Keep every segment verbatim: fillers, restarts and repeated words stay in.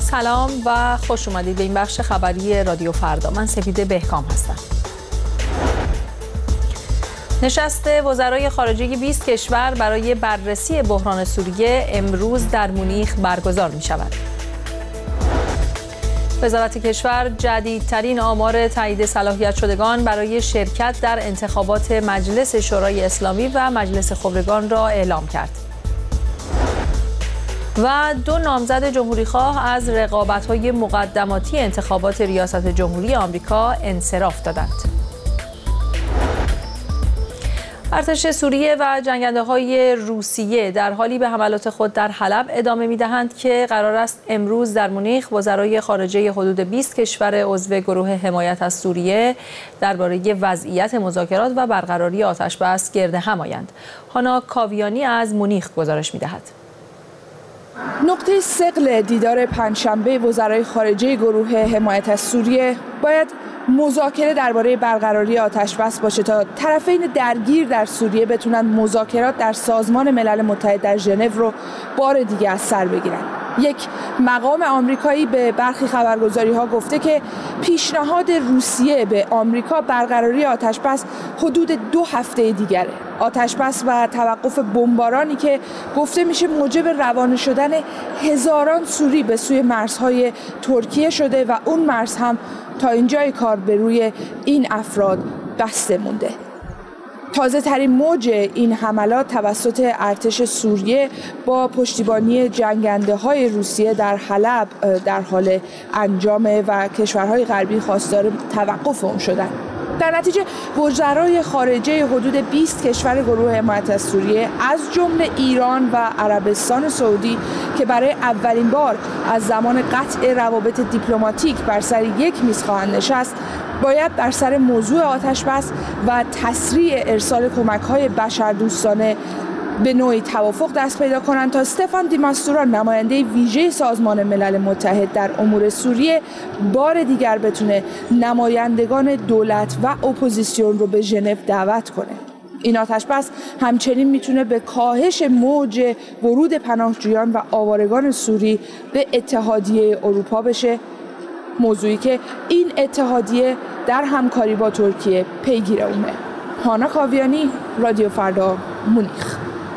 سلام و خوش اومدید به این بخش خبری رادیو فردا. من سپیده بهکام هستم. نشست وزرای خارجه بیست کشور برای بررسی بحران سوریه امروز در مونیخ برگزار می شود. وزارت کشور جدیدترین آمار تایید صلاحیت شدگان برای شرکت در انتخابات مجلس شورای اسلامی و مجلس خبرگان را اعلام کرد. و دو نامزد جمهوریخواه از رقابت‌های مقدماتی انتخابات ریاست جمهوری آمریکا انصراف دادند. ارتش سوریه و جنگنده‌های روسیه در حالی به حملات خود در حلب ادامه می‌دهند که قرار است امروز در مونیخ وزرای خارجه حدود بیست کشور عضو گروه حمایت از سوریه درباره وضعیت مذاکرات و برقراری آتش‌بس گرد هم آیند. هانا کاویانی از مونیخ گزارش می‌دهد. نقطه ثقل دیدار پنجشنبه وزرای خارجه گروه حمایت از سوریه باید مذاکره درباره برقراری آتش‌بس باشه تا طرفین درگیر در سوریه بتونن مذاکرات در سازمان ملل متحد در ژنو رو بار دیگه از سر بگیرن. یک مقام آمریکایی به برخی خبرگزاری‌ها گفته که پیشنهاد روسیه به آمریکا برقراری آتش‌بس حدود دو هفته دیگره. آتش‌بس و توقف بمبارانی که گفته میشه موجب روانه شدن هزاران سوری به سوی مرزهای ترکیه شده و اون مرز هم تا اینجای کار به روی این افراد بسته مونده. تازه ترین موج این حملات توسط ارتش سوریه با پشتیبانی جنگنده های روسیه در حلب در حال انجامه و کشورهای غربی خواستار توقف اون شدن. در نتیجه وزرای خارجه حدود بیست کشور گروه حمایت از سوریه از جمله ایران و عربستان سعودی که برای اولین بار از زمان قطع روابط دیپلماتیک بر سر یک میز خواهند نشست، باید بر سر موضوع آتش‌بس و تسریع ارسال کمک‌های بشردوستانه به نوعی توافق دست پیدا کنند تا استفان دیماستورا نماینده ویژه سازمان ملل متحد در امور سوریه بار دیگر بتونه نمایندگان دولت و اپوزیسیون رو به ژنو دعوت کنه. این آتش‌بس همچنین میتونه به کاهش موج ورود پناهجویان و آوارگان سوری به اتحادیه اروپا بشه، موضوعی که این اتحادیه در همکاری با ترکیه پیگیر اونه. هانا کاویانی، رادیو فردا، مونیخ.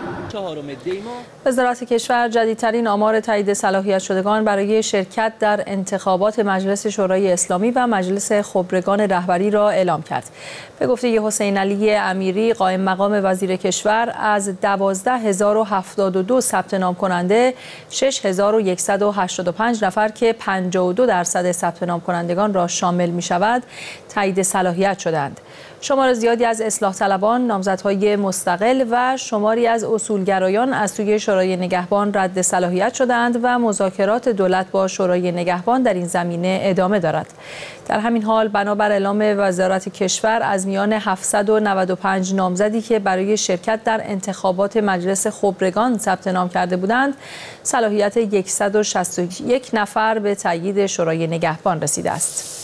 وزارت کشور جدیدترین آمار تایید صلاحیت شدگان برای شرکت در انتخابات مجلس شورای اسلامی و مجلس خبرگان رهبری را اعلام کرد. به گفته حسین علی امیری قائم مقام وزیر کشور، از دوازده هزار و هفتاد و دو ثبت نام کننده شش هزار و صد و هشتاد و پنج نفر که پنجاه و دو درصد ثبت نام کنندگان را شامل می شود تایید صلاحیت شدند. شمار زیادی از اصلاح طلبان، نامزدهای مستقل و شماری از اصولگرایان از سوی شورای نگهبان رد صلاحیت شدند و مذاکرات دولت با شورای نگهبان در این زمینه ادامه دارد. در همین حال بنابر اعلام وزارت کشور، از میان هفتصد و نود و پنج نامزدی که برای شرکت در انتخابات مجلس خبرگان ثبت نام کرده بودند، صلاحیت صد و شصت و یک نفر به تایید شورای نگهبان رسیده است.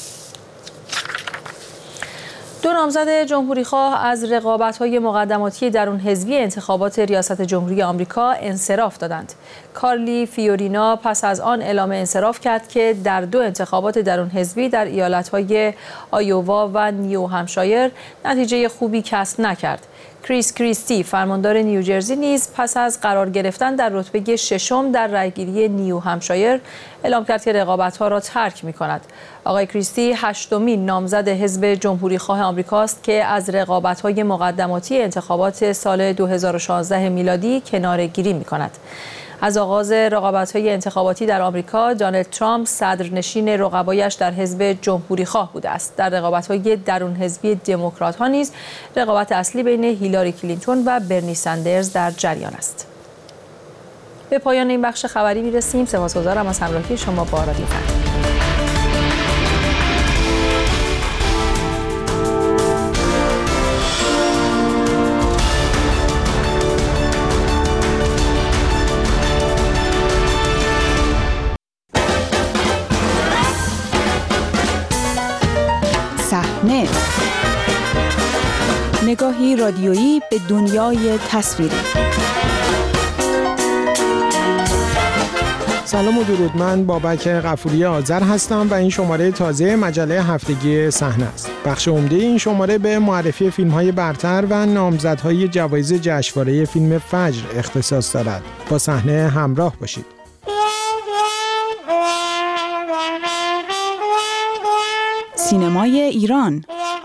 دو نامزد جمهوریخواه از رقابت‌های مقدماتی درون حزبی انتخابات ریاست جمهوری آمریکا انصراف دادند. کارلی فیورینا پس از آن اعلام انصراف کرد که در دو انتخابات درون حزبی در ایالت‌های آیووا و نیو همشایر نتیجه خوبی کسب نکرد. کریس کریستی فرماندار نیوجرسی نیز پس از قرار گرفتن در رتبه ششم در رأیگیری نیو همشایر اعلام کرد که رقابت‌ها را ترک می‌کند. آقای کریستی هشتمین نامزد حزب جمهوریخواه آمریکاست که از رقابت‌های مقدماتی انتخابات سال دو هزار و شانزده میلادی کناره‌گیری می‌کند. از آغاز رقابت‌های انتخاباتی در آمریکا، دونالد ترامپ صدرنشین رقبایش در حزب جمهوریخواه بوده است. در رقابت‌های درون حزبی دموکرات‌ها نیز رقابت اصلی بین هیلاری کلینتون و برنی سندرز در جریان است. به پایان این بخش خبری می‌رسیم. سپاسگزارم از همراهی شما با رادیو فردا. صحنه، نگاهی رادیویی به دنیای تصویری. سلام و درود، من بابک غفوری آذر هستم و این شماره تازه مجله هفتگی صحنه است. بخش عمده این شماره به معرفی فیلم‌های برتر و نامزدهای جوایز جشنواره فیلم فجر اختصاص دارد. با صحنه همراه باشید. سینمای ایران.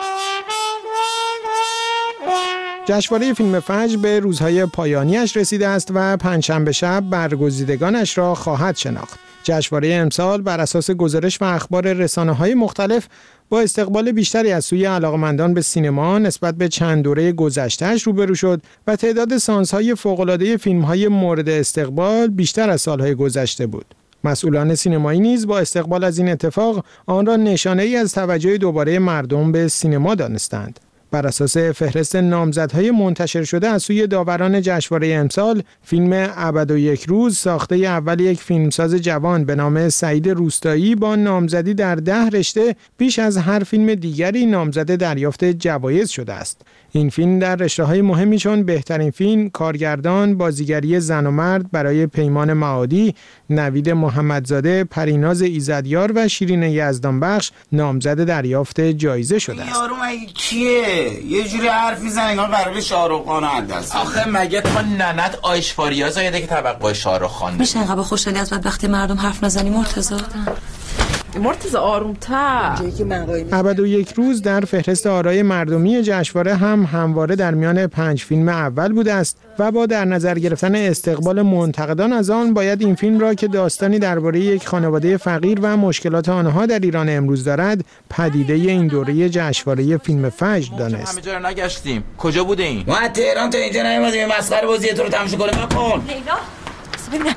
جشنواره فیلم فجر به روزهای پایانیش رسیده است و پنجشنبه شب برگزیدگانش را خواهد شناخت. جشنواره امسال بر اساس گزارش و اخبار رسانه‌های مختلف با استقبال بیشتری از سوی علاقه‌مندان به سینما نسبت به چند دوره گذشته‌اش روبرو شد و تعداد سانس‌های فوق‌العاده فیلم‌های مورد استقبال بیشتر از سال‌های گذشته بود. مسئولان سینمایی نیز با استقبال از این اتفاق آن را نشانه‌ای از توجه دوباره مردم به سینما دانستند. بر اساس فهرست نامزدهای منتشر شده از سوی داوران جشنواره امسال، فیلم ابد و یک روز ساخته اول یک فیلمساز جوان به نام سعید روستایی با نامزدی در ده رشته بیش از هر فیلم دیگری نامزد دریافت جوایز شده است. این فیلم در رشته‌های مهمی چون بهترین فیلم، کارگردان، بازیگری زن و مرد برای پیمان معادی، نوید محمدزاده، پریناز ایزدیار و شیرین یزدانبخش نامزد دریافت جایزه شده است. یارو مگه کیه؟ یه جوری حرف میزنه انگار قراره شاهرخ خان از دست. آخه مگه تو ننت آیشواریا زایده که توقع شاهرخ خان میشه انقدر خوشحالی از وقتی مردم حرف نزنی مرتضی؟ مرتضی آروم‌تر. ابد و یک روز در فهرست آرای مردمی جشنواره هم همواره در میان پنج فیلم اول بوده است و با در نظر گرفتن استقبال منتقدان از آن باید این فیلم را که داستانی درباره یک خانواده فقیر و مشکلات آنها در ایران امروز دارد پدیده این دوره جشنواره فیلم فجر دانست. همه جا رو نگشتیم. کجا بوده این؟ ما از تهران تا اینجا نیومدیم مسخره بازی تو رو تماشا کنیم. نکن. لیلا ببینم.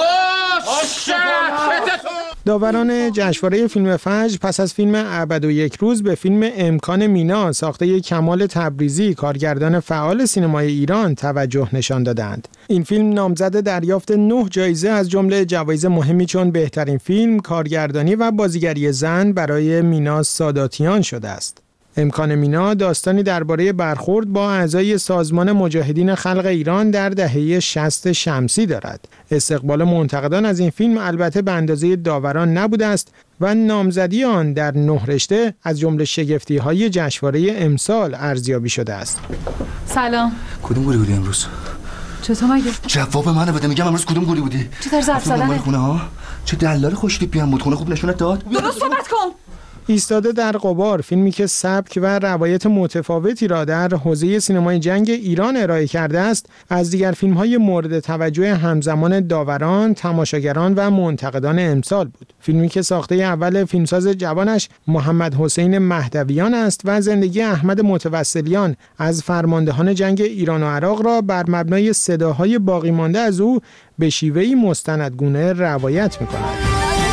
خوش داوران جشنواره فیلم فجر پس از فیلم ابد و یک روز به فیلم امکان مینا ساخته کمال تبریزی کارگردان فعال سینمای ایران توجه نشان دادند. این فیلم نامزد دریافت نه جایزه از جمله جوایز مهمی چون بهترین فیلم، کارگردانی و بازیگری زن برای مینا ساداتیان شده است. امکان مینا داستانی درباره برخورد با اعضای سازمان مجاهدین خلق ایران در دهه شصت شمسی دارد. استقبال منتقدان از این فیلم البته به اندازه داوران نبوده است و نامزدی آن در نه رشته از جمله شگفتی‌های جشنواره امسال ارزیابی شده است. سلام. کدوم گوری بودی امروز؟ چطور مگه؟ جواب منو بده، میگم امروز کدوم گوری بودی؟ چه طرز حرف زدنه؟ خونه ها؟ چه دلال خوشتیپی هم بود، خونه خوب نشونت داد؟ درست صحبت کن. ایستاده در غبار، فیلمی که سبک و روایت متفاوتی را در حوزه سینمای جنگ ایران ارائه کرده است، از دیگر فیلم‌های مورد توجه همزمان داوران، تماشاگران و منتقدان امسال بود. فیلمی که ساخته اول فیلمساز جوانش محمد حسین مهدویان است و زندگی احمد متوسلیان از فرماندهان جنگ ایران و عراق را بر مبنای صداهای باقی مانده از او به شیوهی مستندگونه روایت می‌کند.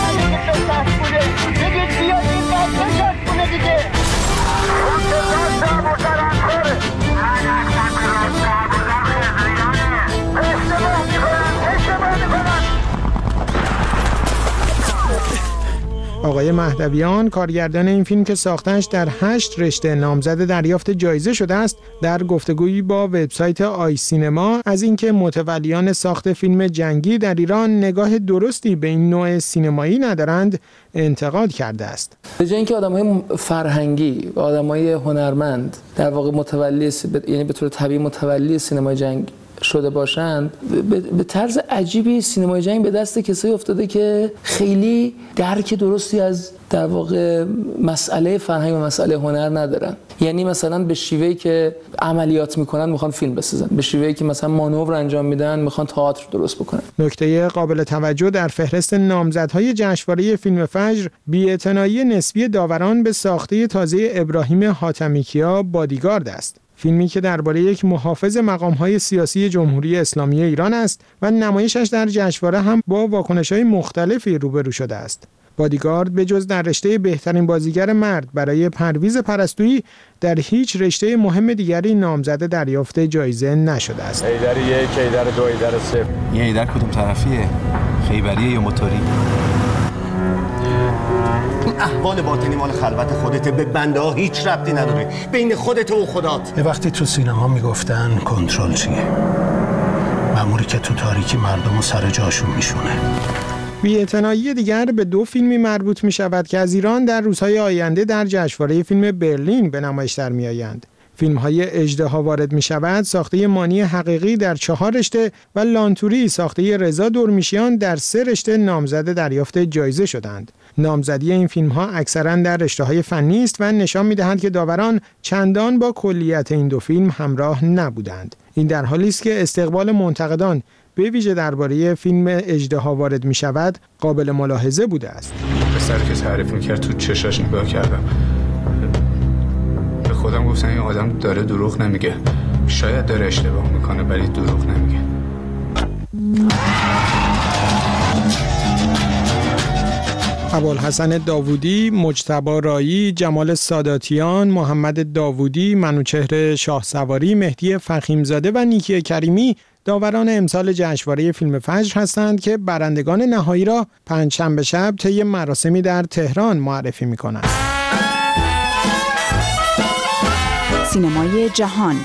آقای مهدویان کارگردان این فیلم که ساختنش در هشت رشته نامزد دریافت جایزه شده است، در گفتگویی با وبسایت آی سینما از اینکه متولیان ساخت فیلم جنگی در ایران نگاه درستی به این نوع سینمایی ندارند انتقاد کرده است. به جای اینکه آدم‌های فرهنگی و آدم‌های هنرمند در واقع متولی یعنی به طور طبیعی متولی سینمای جنگ شده باشند، به طرز عجیبی سینمای جنگ به دست کسایی افتاده که خیلی درک درستی از در واقع مسئله فرهنگ و مسئله هنر ندارن. یعنی مثلا به شیوهی که عملیات میکنن میخوان فیلم بسازن، به شیوهی که مثلا مانور انجام میدن میخوان تئاتر درست بکنن. نکته قابل توجه در فهرست نامزدهای جشنواره فیلم فجر بی‌اعتنایی نسبی داوران به ساخته تازه ابراهیم حاتمیکیا بادیگارد است. فیلمی که درباره یک محافظ مقام‌های سیاسی جمهوری اسلامی ایران است و نمایشش در جشنواره هم با واکنش‌های مختلفی روبرو شده است. بادیگارد به جز در رشته بهترین بازیگر مرد برای پرویز پرستویی در هیچ رشته مهم دیگری نامزد دریافت جایزه نشده است. ایدر یک، ایدر دو، ایدر سه. این ایدر کدوم طرفیه؟ خیبریه یا موتوری؟ این احوال باطنی مال خلوت خودته، به بنده ها هیچ ربطی نداره، بین خودت و خدات. یه وقتی تو سینما میگفتن کنترل چیه؟ مأموری که تو تاریکی مردم رو سر جاشون میشونه. بی‌اعتنایی دیگر به دو فیلمی مربوط می شود که از ایران در روزهای آینده در جشنواره فیلم برلین به نمایش در می آیند. فیلم‌های اژدها وارد می شود ساخته مانی حقیقی در چهار رشته و لانتوری ساخته رضا دورمیشیان در سه رشته نامزد دریافت جایزه شدند. نامزدی این فیلم‌ها اکثراً در رشته‌های فنی است و نشان می‌دهند که داوران چندان با کلیت این دو فیلم همراه نبودند. این در حالی است که استقبال منتقدان به ویژه درباره فیلم اژدها وارد می شود قابل ملاحظه بوده است. پسر که تعریف می‌کرد تو چشاش نگاه کردم. به خودم گفتم این آدم داره دروغ نمیگه. شاید داره اشتباه میکنه ولی دروغ نمیگه. ابوالحسن داوودی، مجتبی رایی، جمال ساداتیان، محمد داوودی، منوچهر شاهسواری، مهدی فخیمزاده و نیکی کریمی داوران امسال جشنواره فیلم فجر هستند که برندگان نهایی را پنجشنبه شب طی مراسمی در تهران معرفی می‌کنند. سینمای جهان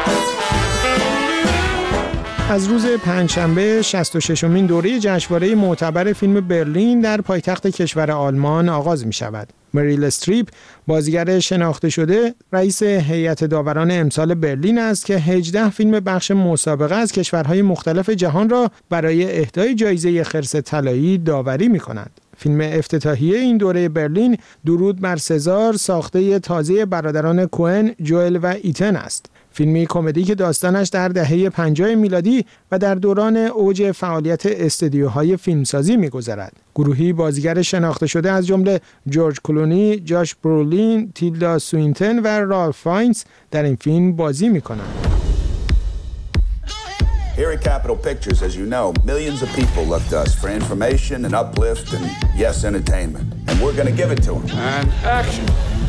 از روز پنجشنبه شصت و ششمین دوره جشنواره معتبر فیلم برلین در پایتخت کشور آلمان آغاز می شود. مریل استریپ، بازیگر شناخته شده، رئیس هیئت داوران امسال برلین است که هجده فیلم بخش مسابقه از کشورهای مختلف جهان را برای اهدای جایزه خرس طلایی داوری می کند. فیلم افتتاحیه این دوره برلین درود بر سزار ساخته تازه برادران کوئن، جوئل و ایتن است. فیلمی کمدی که داستانش در دهه پنجاه میلادی و در دوران اوج فعالیت استدیوهای فیلمسازی می‌گذرد. گروهی بازیگر شناخته شده از جمله جورج کلونی، جاش برولین، تیلدا سوینتن و رالف فاینز در این فیلم بازی می‌کنند. Here at Capitol Pictures, as you know, millions of people look to us for information and uplift and, yes, entertainment. And we're going to give it to them. And action.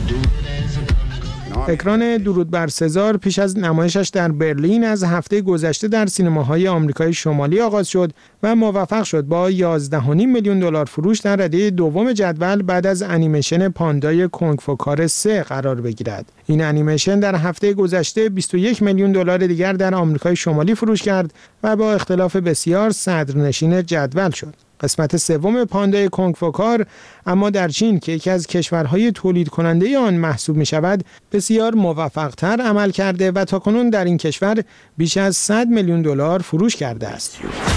اکران درود بر سزار پیش از نمایشش در برلین از هفته گذشته در سینماهای آمریکای شمالی آغاز شد و موفق شد با یازده و نیم میلیون دلار فروش در رده دوم جدول بعد از انیمیشن پاندای کنگ فو کار سه قرار بگیرد. این انیمیشن در هفته گذشته بیست و یک میلیون دلار دیگر در آمریکای شمالی فروش کرد و با اختلاف بسیار صدرنشین جدول شد. قسمت سوم پاندای کنگ فو کار اما در چین که یکی از کشورهای تولید کننده آن محسوب می شود بسیار موفق‌تر عمل کرده و تاکنون در این کشور بیش از صد میلیون دلار فروش کرده است.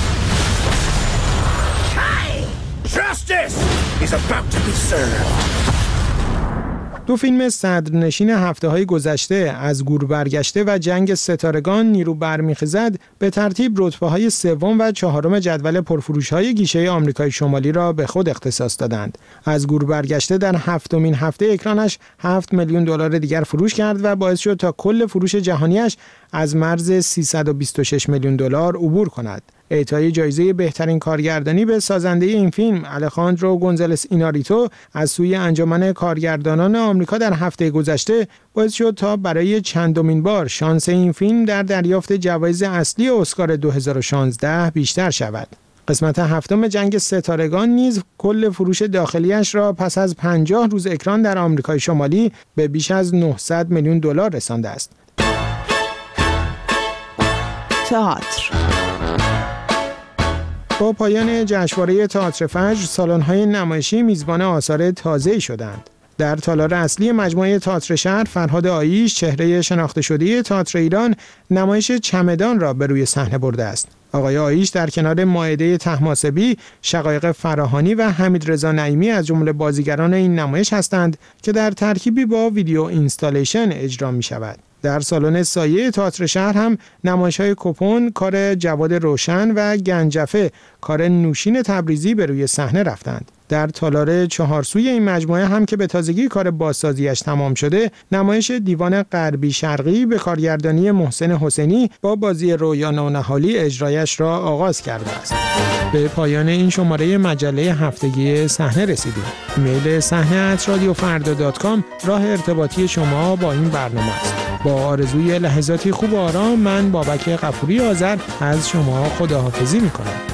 دو فیلم صدرنشین هفته‌های گذشته از گور برگشته و جنگ ستارگان نیرو برمیخیزد به ترتیب رتبه‌های سوم و چهارم جدول پرفروش‌های گیشه آمریکای شمالی را به خود اختصاص دادند. از گور برگشته در هفتمین هفته اکرانش هفت میلیون دلار دیگر فروش کرد و باعث شد تا کل فروش جهانیش از مرز سیصد و بیست و شش میلیون دلار عبور کند. اعطای جایزه بهترین کارگردانی به سازنده این فیلم الخاندرو گونزالس ایناریتو از سوی انجمن کارگردانان آمریکا در هفته گذشته باعث شد تا برای چندمین بار شانس این فیلم در دریافت جوایز اصلی اسکار دو هزار و شانزده بیشتر شود. قسمت هفتم جنگ ستارگان نیز کل فروش داخلیش را پس از پنجاه روز اکران در آمریکای شمالی به بیش از نهصد میلیون دلار رسانده است. تئاتر. با پایان جشنواره تئاتر فجر، سالن‌های نمایشی میزبان آثار تازه‌ای شدند. در تالار اصلی مجموعه تئاتر شهر، فرهاد آییش، چهره شناخته شده تئاتر ایران، نمایش چمدان را به روی صحنه برده است. آقای آییش در کنار مائده طهماسبی، شقایق فراهانی و حمیدرضا نعیمی از جمله بازیگران این نمایش هستند که در ترکیبی با ویدیو اینستالیشن اجرا می شود. در سالن سایه تئاتر شهر هم نمایش‌های کپون، کار جواد روشن و گنجفه، کار نوشین تبریزی به روی صحنه رفتند. در تالار چهارسوی این مجموعه هم که به تازگی کار بازسازیش تمام شده، نمایش دیوان غربی شرقی به کارگردانی محسن حسینی با بازی رویا نونهالی اجرایش را آغاز کرده است. به پایان این شماره مجله هفتگی صحنه رسیدیم. ایمیل صحنه ات رادیو فردا دات کام راه ارتباطی شما با این برنامه است. با آرزوی لحظاتی خوب و آرام، من بابک غفوری آذر از شما خداحافظی می‌کنم.